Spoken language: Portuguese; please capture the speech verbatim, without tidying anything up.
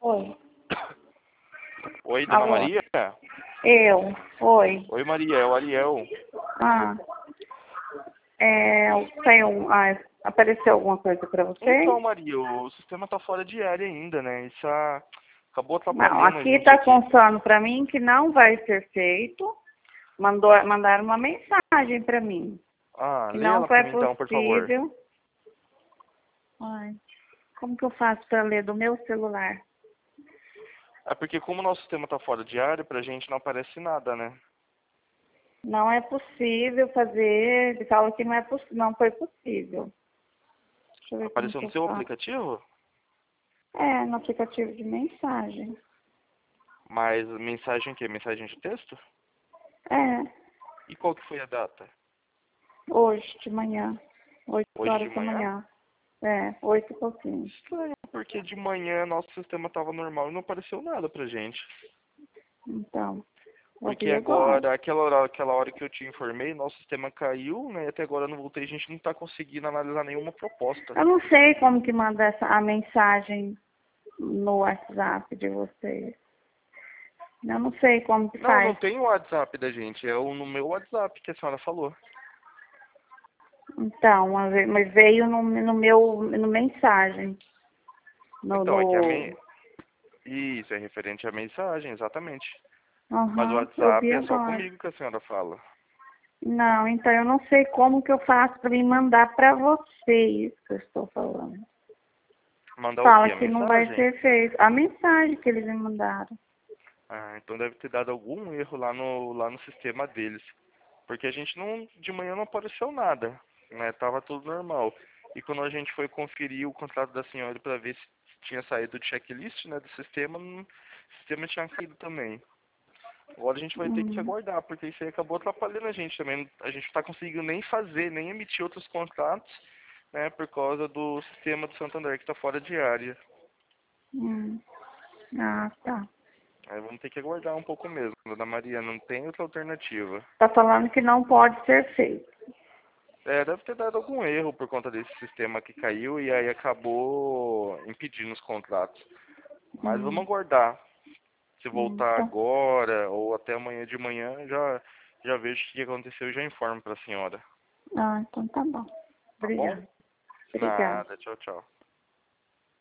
Oi. Oi, dona Alô? Maria? Eu. Oi. Oi, Maria, é o Ariel. Ah. É, tem um, ah, apareceu alguma coisa pra Então, você? Maria, o sistema tá fora de área ainda, né? Isso ah, acabou Não, atrapalhando a aqui gente tá aqui. constando pra mim que não vai ser feito. Mandou, mandaram uma mensagem pra mim. Ah, Que lê não ela pra foi mim então, por favor. possível. Ai, como que eu faço pra ler do meu celular? É porque como o nosso sistema tá fora de área, pra gente não aparece nada, né? Não é possível fazer. Ele fala que não, é poss... não foi possível. Deixa eu ver como Apareceu que no eu seu faço. aplicativo? É, no aplicativo de mensagem. Mas mensagem o quê? Mensagem de texto? É, E qual que foi a data? hoje de manhã. Oito Hoje de horas da manhã? manhã. É, oito e pouquinho. Estranho, porque de manhã nosso sistema tava normal e não apareceu nada pra gente. Então, vou Porque ver agora. agora, aquela hora, aquela hora que eu te informei, nosso sistema caiu, né? E até agora eu não voltei, a gente não tá conseguindo analisar nenhuma proposta. Eu não sei como que manda essa, a mensagem no WhatsApp de vocês. Eu não sei como que Não, não faz. tem o WhatsApp da gente, é o no meu WhatsApp que a senhora falou. Então, mas mas veio no, no meu no mensagem. No, Então, é que a no... me... Isso, é referente à mensagem, exatamente. Mas o Aham, eu vi WhatsApp é só agora. comigo que a senhora fala. Não, então eu não sei como que eu faço para me mandar para vocês que eu estou falando. Mandar o Fala quê? A que não vai mensagem? ser feito. A mensagem que eles me mandaram. Ah, então deve ter dado algum erro lá no, lá no sistema deles. Porque a gente não, de manhã não apareceu nada, né? Tava tudo normal. E quando a gente foi conferir o contrato da senhora para ver se tinha saído do checklist, né, do sistema, não- o sistema tinha caído também. Agora a gente vai ter que Hum, aguardar, porque isso aí acabou atrapalhando a gente também. A gente não tá conseguindo nem fazer, nem emitir outros contratos, né, por causa do sistema do Santander que tá fora de área. hum. Ah, tá. Aí vamos ter que aguardar um pouco mesmo, dona Maria, não tem outra alternativa. Tá falando que não pode ser feito. É, deve ter dado algum erro por conta desse sistema que caiu e aí acabou impedindo os contratos. Mas vamos Hum, aguardar. Se hum, voltar então, agora ou até amanhã de manhã, já, já vejo o que aconteceu e já informo para a senhora. ah, então tá bom. Tá bom? Obrigada. Obrigada. Nada, tchau, tchau.